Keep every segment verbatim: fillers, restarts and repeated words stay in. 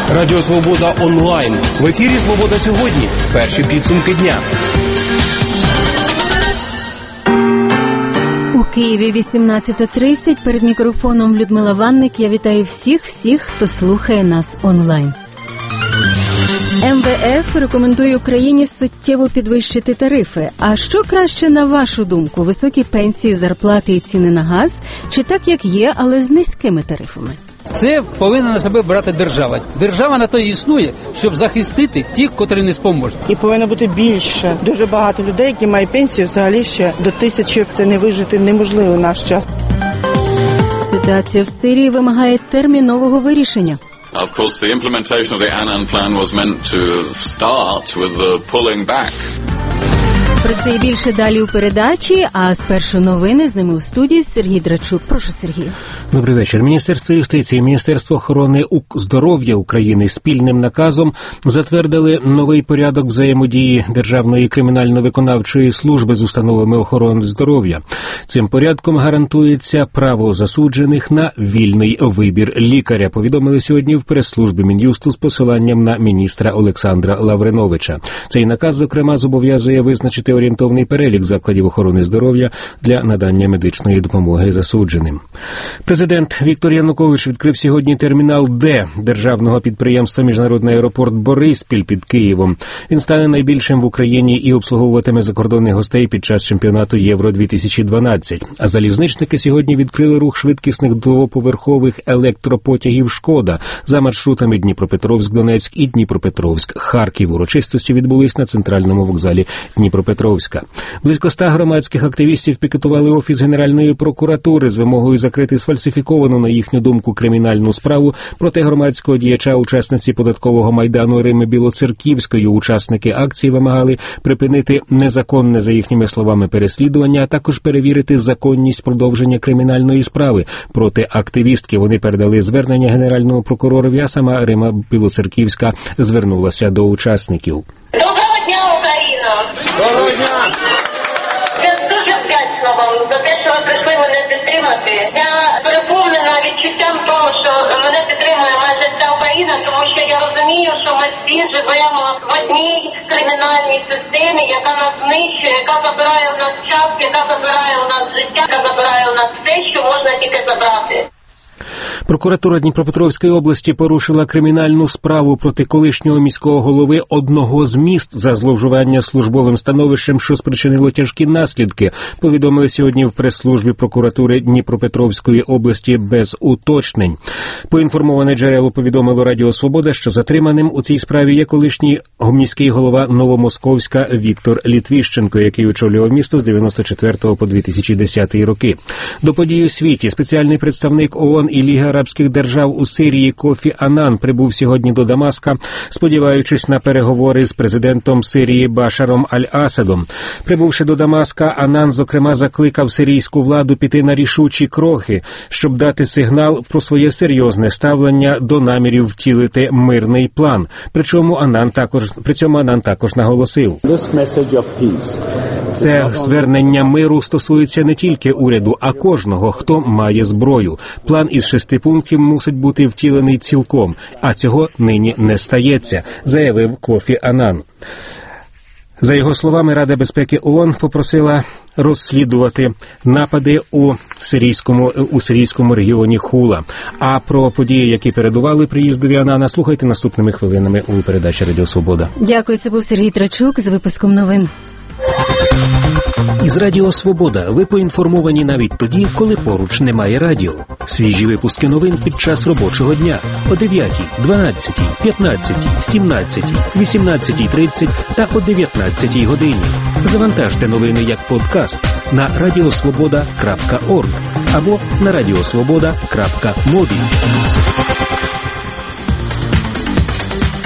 Радіо Свобода онлайн. В ефірі «Свобода сьогодні». Перші підсумки дня. У Києві вісімнадцята тридцять. Перед мікрофоном Людмила Ванник. Я вітаю всіх-всіх, хто слухає нас онлайн. ем ве еф рекомендує Україні суттєво підвищити тарифи. А що краще, на вашу думку, високі пенсії, зарплати і ціни на газ? Чи так, як є, але з низькими тарифами? Це повинна на себе брати держава. Держава на то і існує, щоб захистити тих, котрі не спроможні. І повинно бути більше. Дуже багато людей, які мають пенсію, взагалі ще до тисячі. Це не вижити неможливо в наш час. Ситуація в Сирії вимагає термінового вирішення. Of course, the implementation of the Annan plan was meant to start with the pulling back. Про це і більше далі у передачі, а спершу новини, з ними у студії Сергій Драчук. Прошу, Сергій. Добрий вечір. Міністерство юстиції і Міністерство охорони здоров'я України спільним наказом затвердили новий порядок взаємодії Державної кримінально-виконавчої служби з установами охорони здоров'я. Цим порядком гарантується право засуджених на вільний вибір лікаря, повідомили сьогодні в прес-службі Мін'юсту з посиланням на міністра Олександра Лавриновича. Цей наказ, зокрема, зобов'язує визначити орієнтовний перелік закладів охорони здоров'я для надання медичної допомоги засудженим. Президент Віктор Янукович відкрив сьогодні термінал Д державного підприємства «Міжнародний аеропорт Бориспіль» під Києвом. Він стане найбільшим в Україні і обслуговуватиме закордонних гостей під час чемпіонату Євро дві тисячі дванадцять. А залізничники сьогодні відкрили рух швидкісних двоповерхових електропотягів «Шкода» за маршрутами Дніпропетровськ-Донецьк і Дніпропетровськ-Харків. Урочистості відбулись на центральному вокзалі Дніпропетровська. Близько ста громадських активістів пікетували Офіс Генеральної прокуратури з вимогою закрити сфальсифіковану, на їхню думку, кримінальну справу проти громадського діяча, учасниці податкового майдану Рими Білоцерківської. Учасники акції вимагали припинити незаконне, за їхніми словами, переслідування, а також перевірити законність продовження кримінальної справи проти активістки. Вони передали звернення Генеральному прокуророві, а сама Рима Білоцерківська звернулася до учасників. Доброго дня, Україна! Доброго дня! Я дуже вдячна вам за те, що ви прийшли мене підтримати. Я переповнена відчуттям того, що мене підтримує майже вся Україна, тому що я розумію, що ми всі живемо в одній кримінальній системі, яка нас знищує, яка забирає у нас час, яка забирає у нас життя, яка забирає у нас все, що можна тільки забрати. Прокуратура Дніпропетровської області порушила кримінальну справу проти колишнього міського голови одного з міст за зловживання службовим становищем, що спричинило тяжкі наслідки, повідомили сьогодні в прес-службі прокуратури Дніпропетровської області без уточнень. Поінформоване джерело повідомило Радіо Свобода, що затриманим у цій справі є колишній міський голова Новомосковська Віктор Літвіщенко, який очолював місто з дев'яносто четвертого по дві тисячі десятий роки. До подій у світі спеціальний представник ООН і Ліги арабських держав у Сирії Кофі Анан прибув сьогодні до Дамаска, сподіваючись на переговори з президентом Сирії Башаром Аль-Асадом. Прибувши до Дамаска, Анан, зокрема, закликав сирійську владу піти на рішучі кроки, щоб дати сигнал про своє серйозне ставлення до намірів втілити мирний план. Причому Анан також, при цьому Анан також наголосив: це звернення миру стосується не тільки уряду, а кожного, хто має зброю. План із шести пунктів мусить бути втілений цілком, а цього нині не стається, заявив Кофі Анан. За його словами, Рада безпеки ООН попросила розслідувати напади у сирійському, у сирійському регіоні Хула. А про події, які передували приїздові Анана, слухайте наступними хвилинами у передачі Радіо Свобода. Дякую, це був Сергій Драчук з випуском новин. Із Радіо Свобода ви поінформовані навіть тоді, коли поруч немає радіо. Свіжі випуски новин під час робочого дня о дев'ятій, дванадцятій, п'ятнадцятій, сімнадцятій, вісімнадцятій тридцять та о дев'ятнадцятій годині. Завантажте новини як подкаст на радіосвобода крапка орг або на радіосвобода крапка мобі.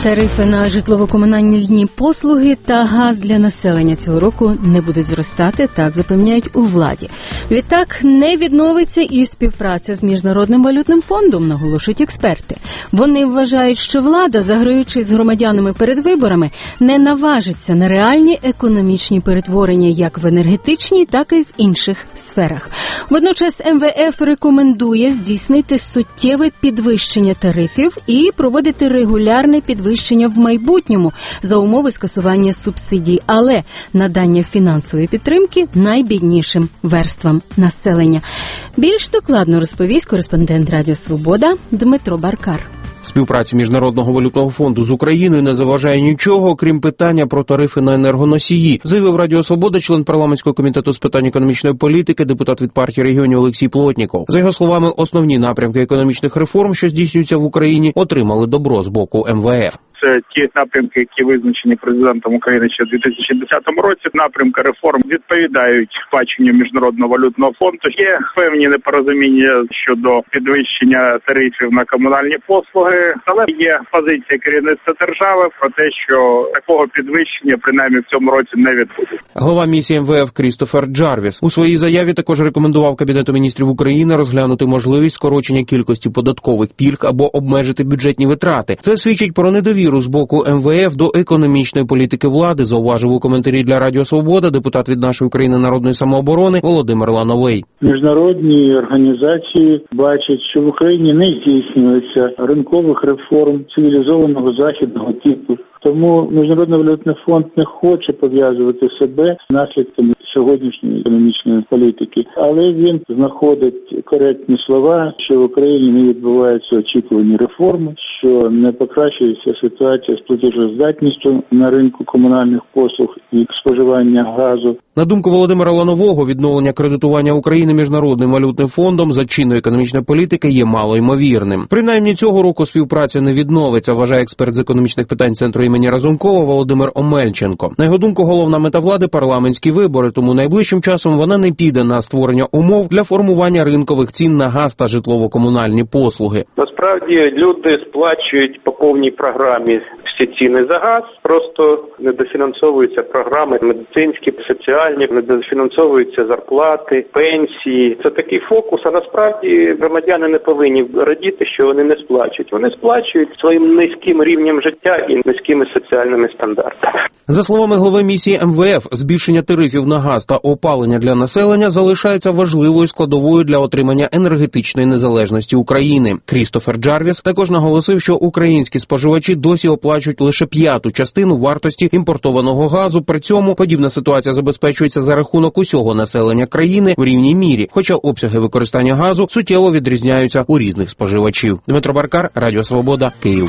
Тарифи на житлово-комунальні послуги та газ для населення цього року не будуть зростати, так запевняють у владі. Відтак не відновиться і співпраця з Міжнародним валютним фондом, наголошують експерти. Вони вважають, що влада, заграючись з громадянами перед виборами, не наважиться на реальні економічні перетворення як в енергетичній, так і в інших сферах. Водночас ем ве еф рекомендує здійснити суттєве підвищення тарифів і проводити регулярне підвищення в майбутньому за умови скасування субсидій, але надання фінансової підтримки найбіднішим верствам населення. Більш докладно розповість кореспондент Радіо Свобода Дмитро Баркар. Співпраці Міжнародного валютного фонду з Україною не заважає нічого, крім питання про тарифи на енергоносії, заявив Радіо Свобода член парламентського комітету з питань економічної політики, депутат від партії регіонів Олексій Плотніков. За його словами, основні напрямки економічних реформ, що здійснюються в Україні, отримали добро з боку ем ве еф. Це ті напрямки, які визначені президентом України ще в дві тисячі десятому році. Напрямки реформ відповідають баченню Міжнародного валютного фонду. Є певні непорозуміння щодо підвищення тарифів на комунальні послуги, але є позиція керівництва держави про те, що такого підвищення принаймні в цьому році не відбудеться. Голова місії ем ве еф Крістофер Джарвіс у своїй заяві також рекомендував Кабінету міністрів України розглянути можливість скорочення кількості податкових пільг або обмежити бюджетні витрати. Це свідчить про недовіру з боку ем ве еф до економічної політики влади, зауважив у коментарі для Радіо Свобода депутат від нашої України народної самооборони Володимир Лановий. Міжнародні організації бачать, що в Україні не здійснюється ринкових реформ цивілізованого західного типу. Тому Міжнародний валютний фонд не хоче пов'язувати себе з наслідками сьогоднішньої економічної політики. Але він знаходить коректні слова, що в Україні не відбуваються очікувані реформи, що не покращується ситуація з платежоздатністю на ринку комунальних послуг і споживання газу. На думку Володимира Ланового, відновлення кредитування України Міжнародним валютним фондом за чинної економічної політики є малоймовірним. Принаймні цього року співпраця не відновиться, вважає експерт з економічних питань Центру імені Разумкова Володимир Омельченко. На його думку, головна мета влади – парламентські вибори, тому найближчим часом вона не піде на створення умов для формування ринкових цін на газ та житлово-комунальні послуги. Насправді люди сплачують по повній програмі всі ціни за газ, просто недофінансовуються програми медицинські, соціальні, недофінансовуються зарплати, пенсії. Це такий фокус, а насправді громадяни не повинні радіти, що вони не сплачують. Вони сплачують своїм низьким рівнем життя і низькими соціальними стандартами. За словами голови місії ем ве еф, збільшення тарифів на газ та опалення для населення залишається важливою складовою для отримання енергетичної незалежності України. Крістофер Джарвіс також наголосив, що українські споживачі досі оплачують лише п'яту частину вартості імпортованого газу. При цьому подібна ситуація забезпечується за рахунок усього населення країни в рівній мірі, хоча обсяги використання газу суттєво відрізняються у різних споживачів. Дмитро Баркар, Радіо Свобода, Київ.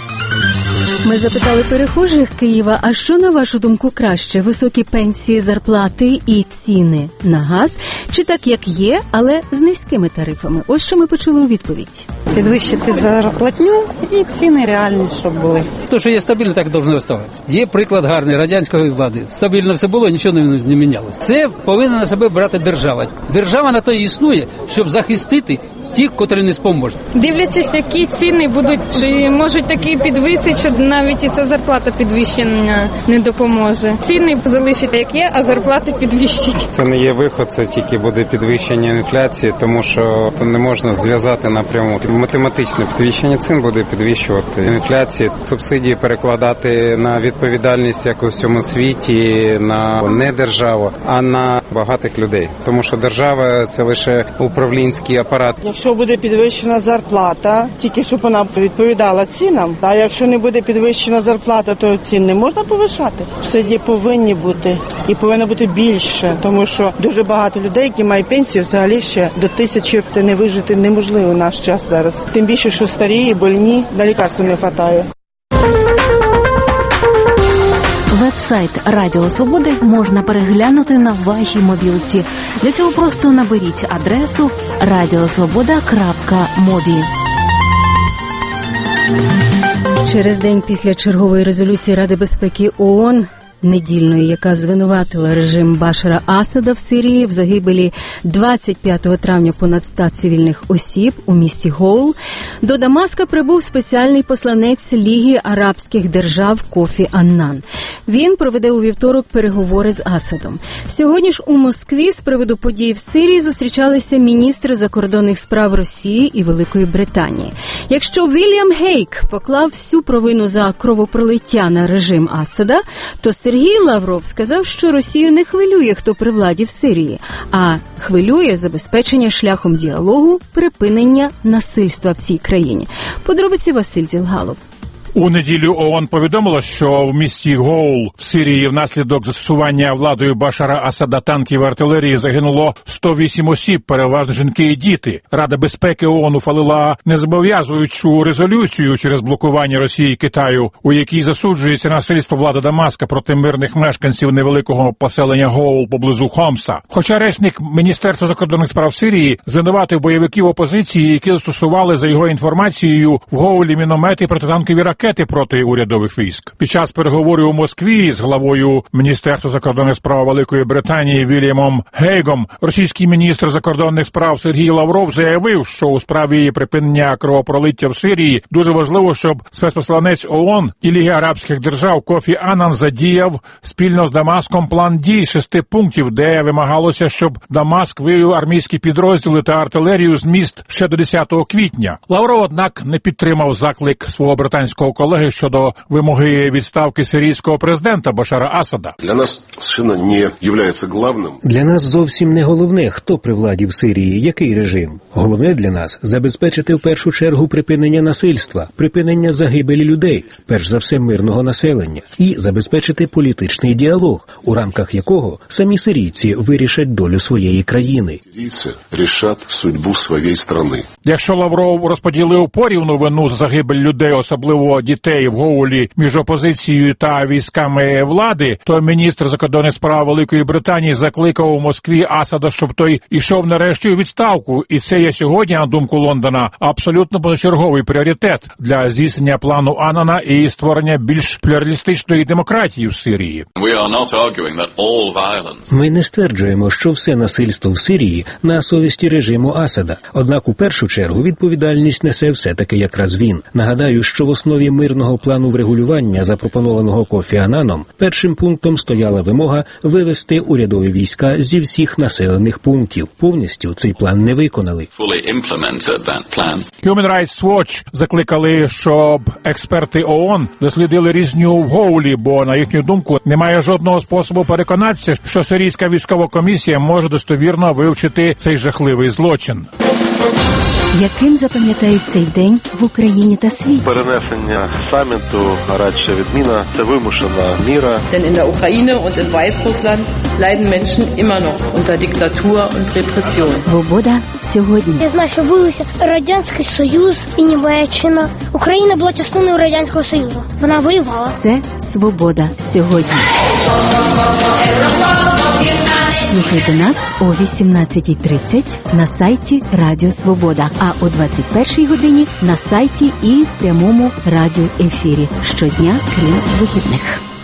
Ми запитали перехожих Києва, а що, на вашу думку, краще – високі пенсії, зарплати і ціни на газ? Чи так, як є, але з низькими тарифами? Ось що ми почули у відповідь. Підвищити зарплатню і ціни реальні, щоб були. То, що є стабільно, так повинно залишатися. Є приклад гарний радянської влади. Стабільно все було, нічого не, не мінялося. Це повинна на себе брати держава. Держава на то і існує, щоб захистити тих, котрі не споможуть. Дивлячись, які ціни будуть, чи можуть такі підвисити, що навіть і ця зарплата підвищення не допоможе. Ціни залишать як є, а зарплати підвищать. Це не є виход, це тільки буде підвищення інфляції, тому що то не можна зв'язати напряму. Математичне підвищення цін буде підвищувати інфляцію. Субсидії перекладати на відповідальність, як у всьому світі, на не державу, а на багатих людей. Тому що держава – це лише управлінський апарат. Якщо буде підвищена зарплата, тільки щоб вона відповідала цінам, а якщо не буде підвищена зарплата, то цін не можна повишати. Все повинні бути і повинно бути більше, тому що дуже багато людей, які мають пенсію, взагалі ще до тисячі, це не вижити неможливо в наш час зараз. Тим більше, що старі і больні, на лікарства не вистачає. Веб-сайт Радіо Свободи можна переглянути на вашій мобілці. Для цього просто наберіть адресу радіосвобода крапка мобі. Через день після чергової резолюції Ради безпеки ООН недільної, яка звинуватила режим Башара Асада в Сирії в загибелі двадцять п'ятого травня понад ста цивільних осіб у місті Гоул, до Дамаска прибув спеціальний посланець Ліги арабських держав Кофі Аннан. Він проведе у вівторок переговори з Асадом. Сьогодні ж у Москві з приводу подій в Сирії зустрічалися міністри закордонних справ Росії і Великої Британії. Якщо Вільям Гейк поклав всю провину за кровопролиття на режим Асада, то Сергій Лавров сказав, що Росію не хвилює, хто при владі в Сирії, а хвилює забезпечення шляхом діалогу припинення насильства в цій країні. Подробиці Василь Зілгалов. У неділю ООН повідомило, що в місті Гоул в Сирії внаслідок застосування владою Башара Асада танків і артилерії загинуло сто вісім осіб, переважно жінки і діти. Рада безпеки ООН ухвалила незобов'язуючу резолюцію через блокування Росії і Китаю, у якій засуджується насильство влади Дамаска проти мирних мешканців невеликого поселення Гоул поблизу Хомса. Хоча речник Міністерства закордонних справ Сирії звинуватив бойовиків опозиції, які застосували, за його інформацією, в Гоулі міномети і протитанкові ракети проти урядових військ. Під час переговорів у Москві з главою Міністерства закордонних справ Великої Британії Вільямом Гейгом російський міністр закордонних справ Сергій Лавров заявив, що у справі припинення кровопролиття в Сирії дуже важливо, щоб спецпосланець ООН і Ліги арабських держав Кофі Аннан задіяв спільно з Дамаском план дій шести пунктів, де вимагалося, щоб Дамаск вивів армійські підрозділи та артилерію з міст ще до десятого квітня. Лавров, однак, не підтримав заклик свого британського колеги щодо вимоги відставки сирійського президента Башара Асада. Для нас совершенно не являється главним. Для нас зовсім не головне, хто при владі в Сирії, який режим. Головне для нас – забезпечити в першу чергу припинення насильства, припинення загибелі людей, перш за все мирного населення, і забезпечити політичний діалог, у рамках якого самі сирійці вирішать долю своєї країни. Сирійці рішать судьбу своєї країни. Якщо Лавров розподілив порівну вину за загибель людей, особливо дітей в Гоулі, між опозицією та військами влади, то міністр закордонних справ Великої Британії закликав у Москві Асада, щоб той ішов нарешті у відставку. І це є сьогодні, на думку Лондона, абсолютно позачерговий пріоритет для здійснення плану Аннана і створення більш плюралістичної демократії в Сирії. Ми не стверджуємо, що все насильство в Сирії на совісті режиму Асада. Однак у першу чергу відповідальність несе все-таки якраз він. Нагадаю, що в основі мирного плану врегулювання, запропонованого Кофі Аннаном, першим пунктом стояла вимога вивести урядові війська зі всіх населених пунктів. Повністю цей план не виконали. Human Rights Watch закликали, щоб експерти ООН дослідили різню в Гоулі, бо, на їхню думку, немає жодного способу переконатися, що сирійська військова комісія може достовірно вивчити цей жахливий злочин. Яким запам'ятають цей день в Україні та світі? Перенесення саміту, радше відміна, це вимушена міра. Denn in der Ukraine und in Weißrussland leiden Menschen immer noch unter Diktatur und Repression. Свобода сьогодні. Я знаю, що билися Радянський Союз і Німеччина. Україна була частиною Радянського Союзу. Вона воювала. Це свобода сьогодні. Слухайте нас о вісімнадцятій тридцять на сайті Радіо Свобода, а о двадцять першій годині на сайті і в прямому радіоефірі щодня, крім вихідних.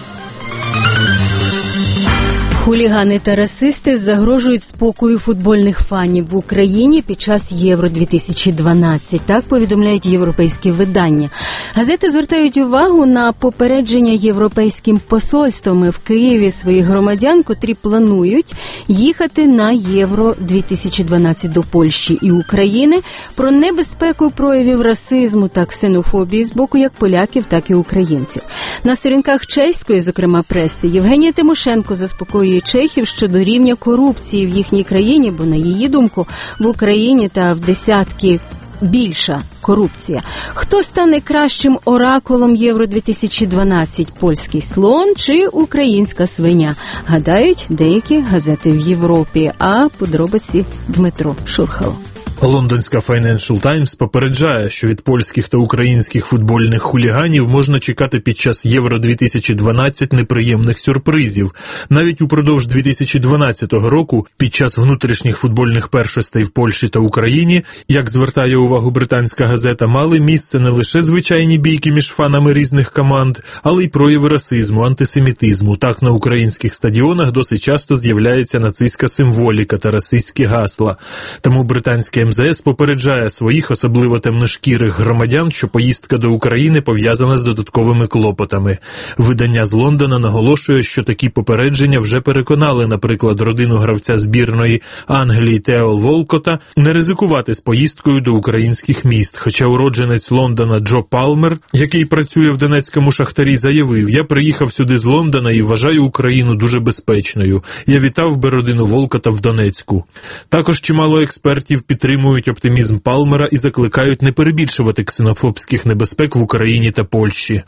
Хулігани та расисти загрожують спокою футбольних фанів в Україні під час Євро дві тисячі дванадцять. Так повідомляють європейські видання. Газети звертають увагу на попередження європейським посольствами в Києві своїх громадян, котрі планують їхати на Євро дві тисячі дванадцять до Польщі і України, про небезпеку проявів расизму та ксенофобії з боку як поляків, так і українців. На сторінках чеської, зокрема, преси, Євгенія Тимошенко заспокоює чехів щодо рівня корупції в їхній країні, бо, на її думку, в Україні та в десятки більша корупція. Хто стане кращим оракулом Євро дві тисячі дванадцять? Польський слон чи українська свиня? Гадають деякі газети в Європі. А подробиці Дмитро Шурхало. Лондонська Financial Times попереджає, що від польських та українських футбольних хуліганів можна чекати під час Євро дві тисячі дванадцять неприємних сюрпризів. Навіть упродовж дві тисячі дванадцятого року, під час внутрішніх футбольних першостей в Польщі та Україні, як звертає увагу британська газета, мали місце не лише звичайні бійки між фанами різних команд, але й прояви расизму, антисемітизму. Так на українських стадіонах досить часто з'являється нацистська символіка та расистські гасла. Тому британське ем зет ес попереджає своїх, особливо темношкірих громадян, що поїздка до України пов'язана з додатковими клопотами. Видання з Лондона наголошує, що такі попередження вже переконали, наприклад, родину гравця збірної Англії Тео Волкота не ризикувати з поїздкою до українських міст. Хоча уродженець Лондона Джо Палмер, який працює в Донецькому Шахтарі, заявив: «Я приїхав сюди з Лондона і вважаю Україну дуже безпечною. Я вітав би родину Волкота в Донецьку». Також чимало експертів підтримують оптимізм Палмера і закликають не перебільшувати ксенофобських небезпек в Україні та Польщі.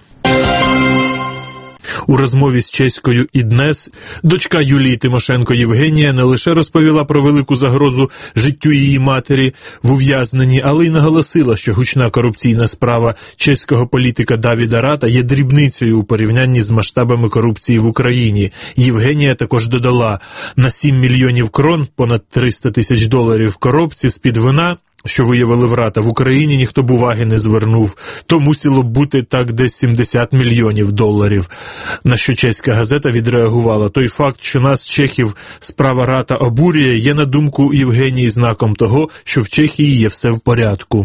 У розмові з чеською «Іднес» дочка Юлії Тимошенко Євгенія не лише розповіла про велику загрозу життю її матері в ув'язненні, але й наголосила, що гучна корупційна справа чеського політика Давіда Рата є дрібницею у порівнянні з масштабами корупції в Україні. Євгенія також додала: на сім мільйонів крон, понад триста тисяч доларів в коробці з-під вина, що виявили в Рата, в Україні ніхто б уваги не звернув. То мусило б бути так десь сімдесят мільйонів доларів. На що чеська газета відреагувала: той факт, що нас, чехів, справа Рата обурює, є, на думку Євгенії, знаком того, що в Чехії є все в порядку.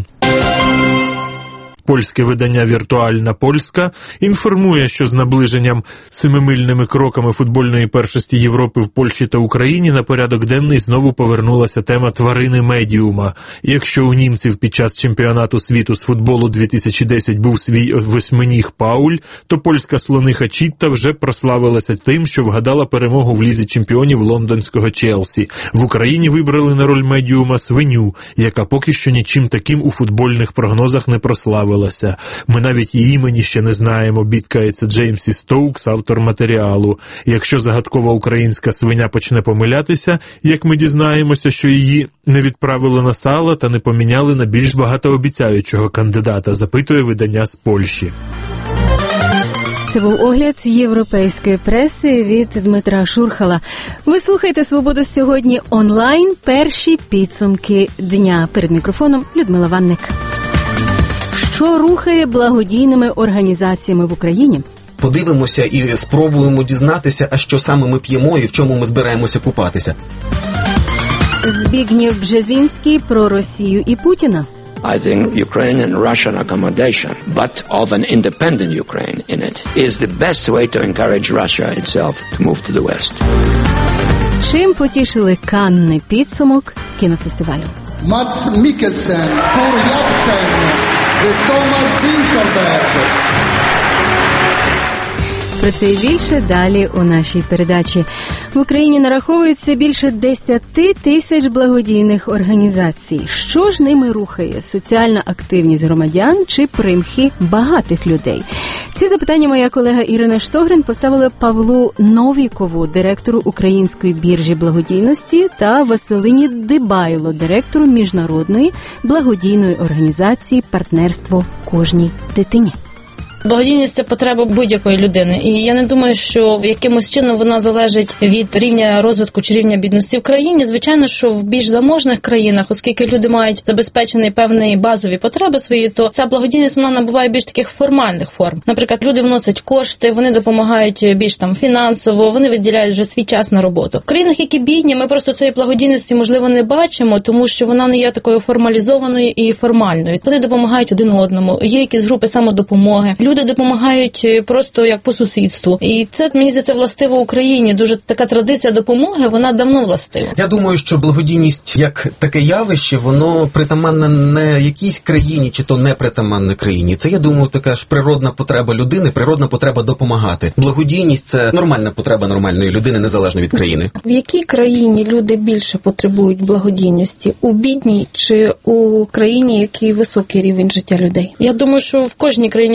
Польське видання «Віртуальна Польська» інформує, що з наближенням семимильними кроками футбольної першості Європи в Польщі та Україні на порядок денний знову повернулася тема тварини-медіума. Якщо у німців під час чемпіонату світу з футболу дві тисячі десять був свій восьминіг Пауль, то польська слониха Чітта вже прославилася тим, що вгадала перемогу в Лізі чемпіонів лондонського Челсі. В Україні вибрали на роль медіума свиню, яка поки що нічим таким у футбольних прогнозах не прославилася. Ми навіть її імені ще не знаємо, бідкається Джеймсі Стоукс, автор матеріалу. Якщо загадкова українська свиня почне помилятися, як ми дізнаємося, що її не відправили на сало та не поміняли на більш багатообіцяючого кандидата, запитує видання з Польщі. Це був огляд європейської преси від Дмитра Шурхала. Ви слухаєте «Свободу сьогодні» онлайн. Перші підсумки дня. Перед мікрофоном Людмила Ванник. Що рухає благодійними організаціями в Україні? Подивимося і спробуємо дізнатися, а що саме ми п'ємо і в чому ми збираємося купатися. Збігнєв Бжезінський про Росію і Путіна. I think Ukraine and Russian accommodation, but of an independent Ukraine in it, is the best way to encourage Russia itself to move to the West. Чим потішили Канни підсумок кінофестивалю? Мадс Мікельсен, Тур Яптен, Томас Вінтерберг. Про це і більше далі у нашій передачі. В Україні нараховується більше десяти тисяч благодійних організацій. Що ж ними рухає? Соціальна активність громадян чи примхи багатих людей? Ці запитання моя колега Ірина Штогрин поставила Павлу Новікову, директору Української біржі благодійності, та Василині Дибайло, директору міжнародної благодійної організації «Партнерство кожній дитині». Благодійність – це потреба будь-якої людини. І я не думаю, що якимось чином вона залежить від рівня розвитку чи рівня бідності в країні. Звичайно, що в більш заможних країнах, оскільки люди мають забезпечені певні базові потреби свої, то ця благодійність, вона набуває більш таких формальних форм. Наприклад, люди вносять кошти, вони допомагають більш там фінансово, вони виділяють вже свій час на роботу. В країнах, які бідні, ми просто цієї благодійності, можливо, не бачимо, тому що вона не є такою формалізованою і формальною. Вони допомагають один одному. Є якісь групи самодопомоги. Люди допомагають просто як по сусідству. І це, мені здається, властиво Україні. Дуже така традиція допомоги, вона давно властива. Я думаю, що благодійність як таке явище, воно притаманне не якійсь країні, чи то не притаманне країні. Це, я думаю, така ж природна потреба людини, природна потреба допомагати. Благодійність – це нормальна потреба нормальної людини, незалежно від країни. В якій країні люди більше потребують благодійності? У бідній чи у країні, який високий рівень життя людей? Я думаю, що в кожній країні потребують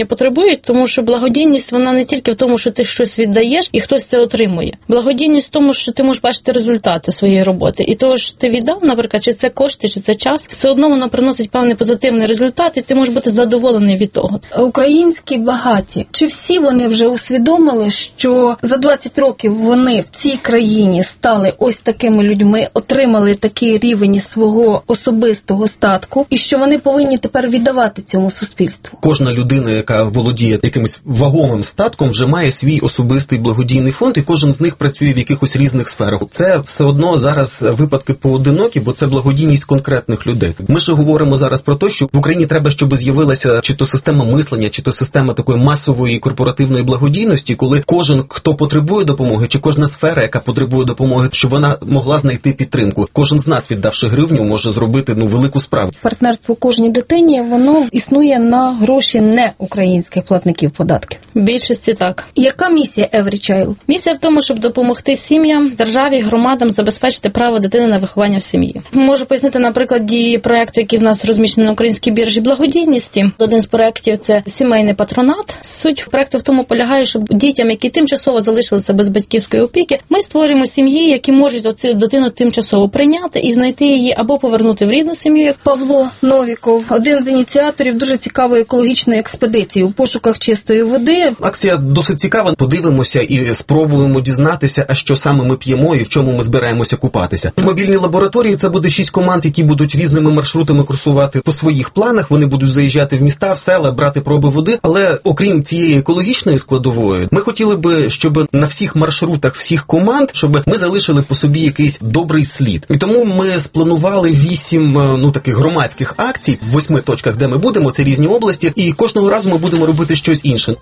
працюють, тому що благодійність, вона не тільки в тому, що ти щось віддаєш і хтось це отримує. Благодійність в тому, що ти можеш бачити результати своєї роботи. І того, що ти віддав, наприклад, чи це кошти, чи це час, все одно воно приносить певний позитивний результат, і ти можеш бути задоволений від того. Українські багаті, чи всі вони вже усвідомили, що за двадцять років вони в цій країні стали ось такими людьми, отримали такий рівень свого особистого статку, і що вони повинні тепер віддавати цьому суспільству? Кожна людина, яка володіє якимось вагомим статком, вже має свій особистий благодійний фонд, і кожен з них працює в якихось різних сферах. Це все одно зараз випадки поодинокі, бо це благодійність конкретних людей. Ми ж говоримо зараз про те, що в Україні треба, щоб з'явилася чи то система мислення, чи то система такої масової корпоративної благодійності, коли кожен, хто потребує допомоги, чи кожна сфера, яка потребує допомоги, щоб вона могла знайти підтримку. Кожен з нас, віддавши гривню, може зробити ну велику справу. Партнерство кожній дитині, воно існує на гроші не українських платників податків. В більшості так. Яка місія Every Child? Місія в тому, щоб допомогти сім'ям, державі, громадам забезпечити право дитини на виховання в сім'ї. Можу пояснити на прикладі проєкту, який в нас розміщений на українській біржі благодійності. Один з проєктів – це сімейний патронат. Суть проєкту в тому полягає, щоб дітям, які тимчасово залишилися без батьківської опіки, ми створюємо сім'ї, які можуть оцю дитину тимчасово прийняти і знайти її або повернути в рідну сім'ю. Як Павло Новіков, один з ініціаторів дуже цікавої екологічної експедиції у пошуках чистої води. Акція досить цікава. Подивимося і спробуємо дізнатися, а що саме ми п'ємо і в чому ми збираємося купатися. В мобільній лабораторії це буде шість команд, які будуть різними маршрутами курсувати по своїх планах. Вони будуть заїжджати в міста, в села, брати проби води. Але окрім цієї екологічної складової, ми хотіли би, щоб на всіх маршрутах всіх команд, щоб ми залишили по собі якийсь добрий слід. І тому ми спланували вісім ну таких громадських акцій в восьми точках, де ми будемо, це різні області, і кожного разу ми будемо робити щось інше.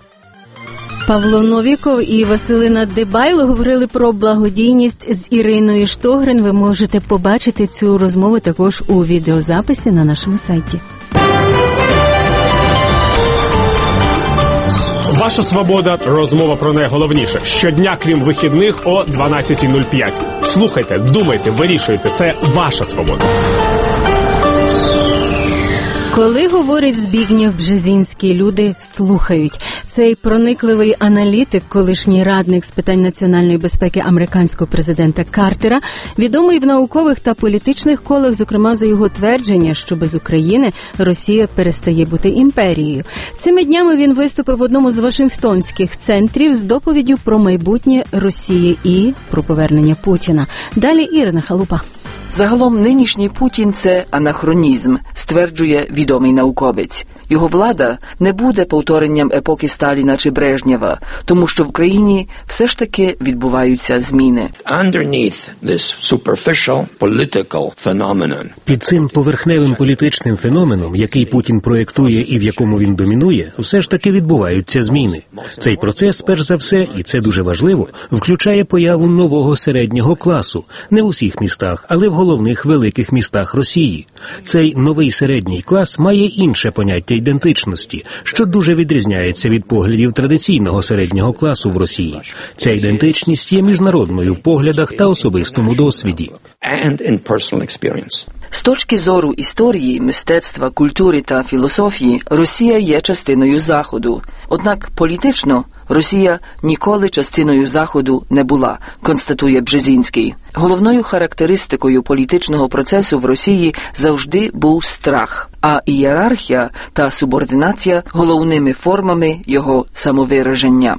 Павло Новіков і Василина Дебайло говорили про благодійність з Іриною Штогрин. Ви можете побачити цю розмову також у відеозаписі на нашому сайті. Ваша свобода. Розмова про найголовніше. Щодня, крім вихідних, о дванадцята нуль п'ять. Слухайте, думайте, вирішуйте. Це ваша свобода. Коли говорить Збігнєв Бжезінський, люди слухають. Цей проникливий аналітик, колишній радник з питань національної безпеки американського президента Картера, відомий в наукових та політичних колах, зокрема за його твердження, що без України Росія перестає бути імперією. Цими днями він виступив в одному з вашингтонських центрів з доповіддю про майбутнє Росії і про повернення Путіна. Далі Ірина Халупа. Загалом нинішній Путін – це анахронізм, стверджує відомий науковець. Його влада не буде повторенням епохи Сталіна чи Брежнєва, тому що в країні все ж таки відбуваються зміни. Під цим поверхневим політичним феноменом, який Путін проєктує і в якому він домінує, все ж таки відбуваються зміни. Цей процес, перш за все, і це дуже важливо, включає появу нового середнього класу. Не в усіх містах, але в головних великих містах Росії. Цей новий середній клас має інше поняття ідентичності, що дуже відрізняється від поглядів традиційного середнього класу в Росії. Ця ідентичність є міжнародною в поглядах та особистому досвіді. З точки зору історії, мистецтва, культури та філософії, Росія є частиною Заходу. Однак політично Росія ніколи частиною Заходу не була, констатує Бжезінський. Головною характеристикою політичного процесу в Росії завжди був страх, а ієрархія та субординація – головними формами його самовираження.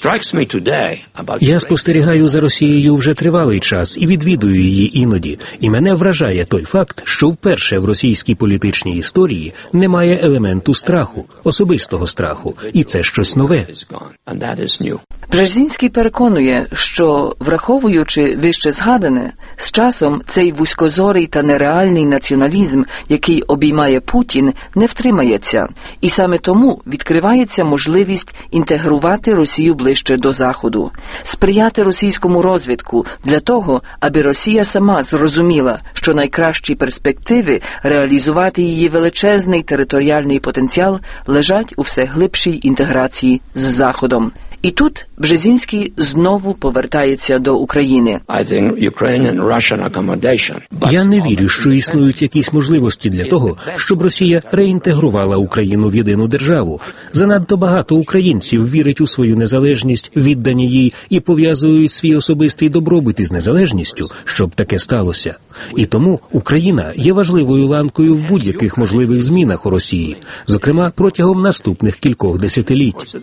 Я спостерігаю за Росією вже тривалий час і відвідую її іноді. І мене вражає той факт, що вперше в російській політичній історії немає елементу страху, особистого страху. І це щось нове. Бжезінський переконує, що, враховуючи вище згадане, з часом цей вузькозорий та нереальний націоналізм, який обіймає Путін, не втримається. І саме тому відкривається можливість інтегрувати Росію ближче до Заходу, сприяти російському розвитку для того, аби Росія сама зрозуміла, що найкращі перспективи реалізувати її величезний територіальний потенціал лежать у все глибшій інтеграції з Заходом. І тут Бжезінський знову повертається до України. I think Ukrainian Russian accommodation. Я не вірю, що існують якісь можливості для того, щоб Росія реінтегрувала Україну в єдину державу. Занадто багато українців вірить у свою незалежність, віддані їй і пов'язують свій особистий добробут із незалежністю, щоб таке сталося. І тому Україна є важливою ланкою в будь-яких можливих змінах у Росії, зокрема протягом наступних кількох десятиліть.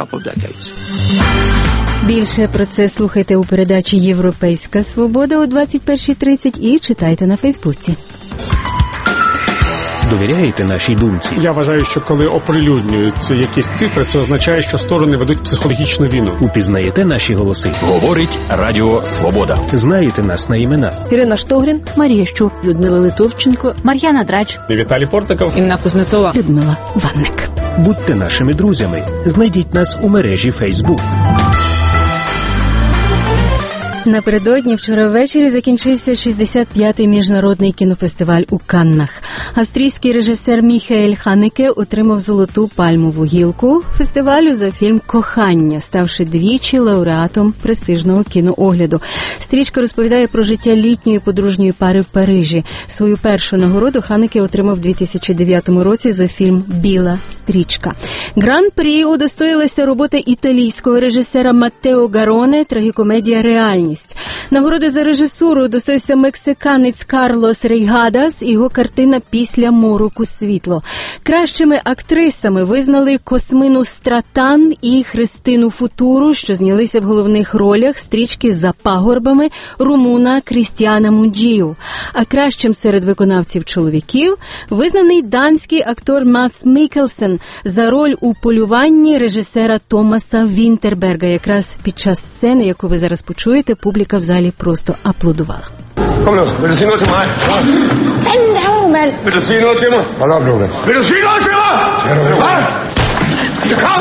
Більше про це слухайте у передачі «Європейська свобода» о двадцять першій тридцять і читайте на Фейсбуці. Довіряєте нашій думці? Я вважаю, що коли оприлюднюються якісь цифри, це означає, що сторони ведуть психологічну війну. Упізнаєте наші голоси? Говорить Радіо Свобода. Знаєте нас на імена? Ірина Штогрін, Марія Щур, Людмила Литовченко, Мар'яна Драч, Віталій Портников, Інна Кузнецова, Людмила Ванник. Будьте нашими друзями. Знайдіть нас у мережі Фейсбук. Напередодні вчора ввечері закінчився шістдесят п'ятий міжнародний кінофестиваль у Каннах. Австрійський режисер Міхаель Ханеке отримав золоту пальмову гілку фестивалю за фільм «Кохання», ставши двічі лауреатом престижного кіноогляду. Стрічка розповідає про життя літньої подружньої пари в Парижі. Свою першу нагороду Ханеке отримав у дві тисячі дев'ятому році за фільм «Біла стрічка». Гран-прі удостоїлася робота італійського режисера Маттео Гароне «Трагікомедія «Реальність». Нагороди за режисуру удостоївся мексиканець Карлос Рейгадас і його картина «Після мороку світло». Кращими актрисами визнали Космину Стратан і Христину Футуру, що знялися в головних ролях стрічки «За пагорбами» румуна Крістіана Мунджію. А кращим серед виконавців чоловіків визнаний данський актор Мац Міккельсен за роль у «Полюванні» режисера Томаса Вінтерберга. Якраз під час сцени, яку ви зараз почуєте, публіка в залі просто аплодувала. Kom nu, vil du sige noget til mig? Hvem er du, mand? Vil du sige noget til mig? Hold op, Lukas. Vil du sige noget til mig? Hvad? Så kom!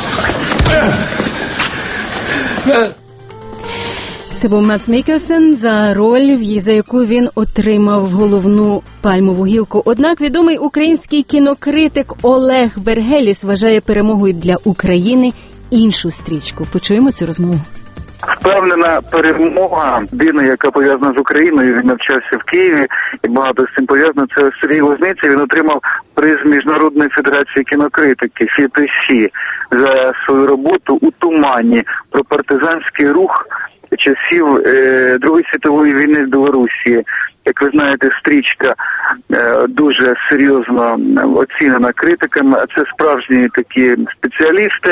Це був Мац Міккельсен за роль, за яку він отримав головну пальмову гілку. Однак відомий український кінокритик Олег Бергеліс вважає перемогою для України іншу стрічку. Почуємо цю розмову. Впевнена перемога людини, яка пов'язана з Україною, він навчався в Києві, і багато з цим пов'язано, це Сергій Лозниця. Він отримав приз Міжнародної федерації кінокритики Фі Пі Сі за свою роботу «У тумані» про партизанський рух часів е, Другої світової війни з Білорусі. Як ви знаєте, стрічка е, дуже серйозно оцінена критиками, а це справжні такі спеціалісти.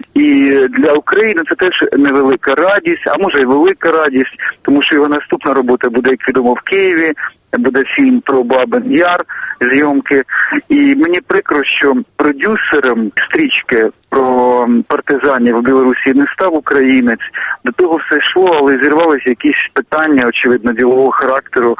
І для України це теж невелика радість, а може й велика радість, тому що його наступна робота буде, як відомо, в Києві, буде фільм про Бабин Яр, зйомки. І мені прикро, що продюсером стрічки про партизанів в Білорусі не став українець. До того все йшло, але зірвалися якісь питання, очевидно, ділового характеру.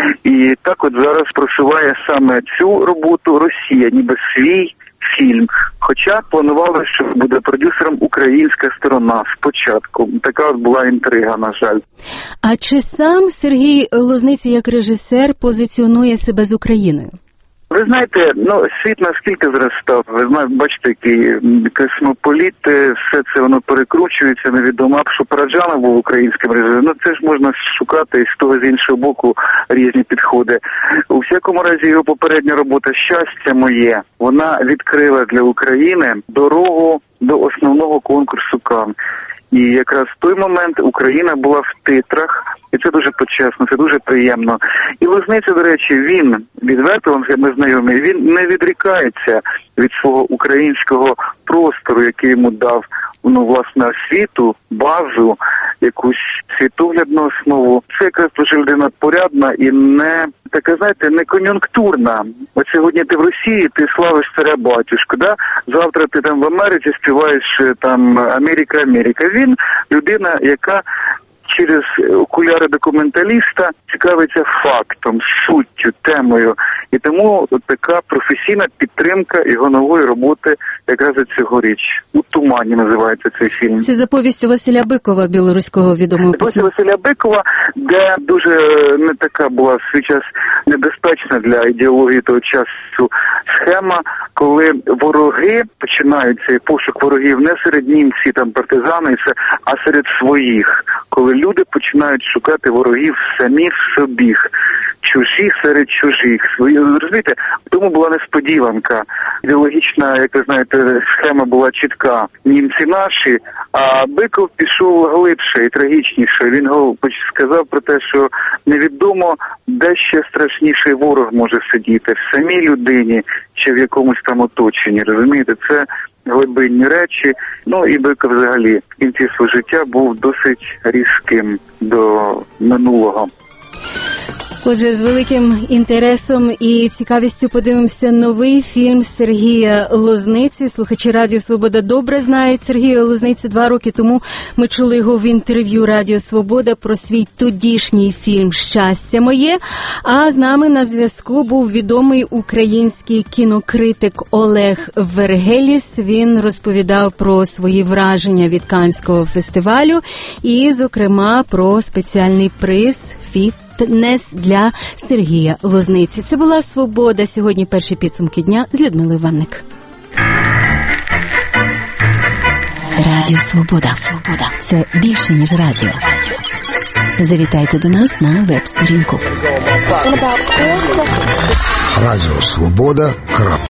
І так от зараз просуває саме цю роботу Росія, ніби свій фільм. Хоча планували, що буде продюсером українська сторона спочатку. Така от була інтрига, на жаль. А чи сам Сергій Лозниця як режисер позиціонує себе з Україною? Ви знаєте, ну, світ наскільки зараз став, ви знаєте, бачите, які космополіти, все це воно перекручується, невідомо, що Параджанов був українським режисером, ну це ж можна шукати і з того, з іншого боку різні підходи. У всякому разі, його попередня робота «Щастя моє», вона відкрила для України дорогу до основного конкурсу Канн. І якраз в той момент Україна була в титрах, і це дуже почесно, це дуже приємно. І Лозниця, до речі, він, відверто, ми знайомі, він не відрікається від свого українського простору, який йому дав, ну, власне, освіту, базу, якусь світоглядну основу. Це якраз дуже людина порядна і не така, знаєте, не кон'юнктурна. От сьогодні ти в Росії, ти славиш царя батюшку, да? Завтра ти там в Америці співаєш там «Америка, Америка». Він людина, яка через окуляри документаліста цікавиться фактом, суттю, темою. І тому от така професійна підтримка його нової роботи якраз цьогоріч. «У тумані» називається цей фільм. Це за повістю Василя Бикова, білоруського відомого письменника. Повість Василя Бикова, де дуже не така була в свій час небезпечна для ідеології того часу схема, коли вороги починаються, пошук ворогів не серед німців, там партизани, а серед своїх, коли люди починають шукати ворогів самі в собі, чужі серед чужих. Свої, розумієте, тому була несподіванка. Ідеологічна, як ви знаєте, схема була чітка. Німці наші, а Биков пішов глибше і трагічніше. Він сказав про те, що невідомо, де ще страшніший ворог може сидіти, в самій людині чи в якомусь там оточенні. Розумієте, це глибинні речі. Ну і Биков взагалі в кінці свого життя був досить різким до минулого. Отже, з великим інтересом і цікавістю подивимося новий фільм Сергія Лозниці. Слухачі Радіо Свобода добре знають Сергія Лозницю. Два роки тому ми чули його в інтерв'ю Радіо Свобода про свій тодішній фільм «Щастя моє». А з нами на зв'язку був відомий український кінокритик Олег Вергеліс. Він розповідав про свої враження від Каннського фестивалю і, зокрема, про спеціальний приз «Фіт Нес» для Сергія Лозниці. Це була «Свобода». Сьогодні перші підсумки дня з Людмилою Ванник. Радіо Свобода. Свобода. Це більше, ніж радіо. Завітайте до нас на веб-сторінку. Радіо Свобода.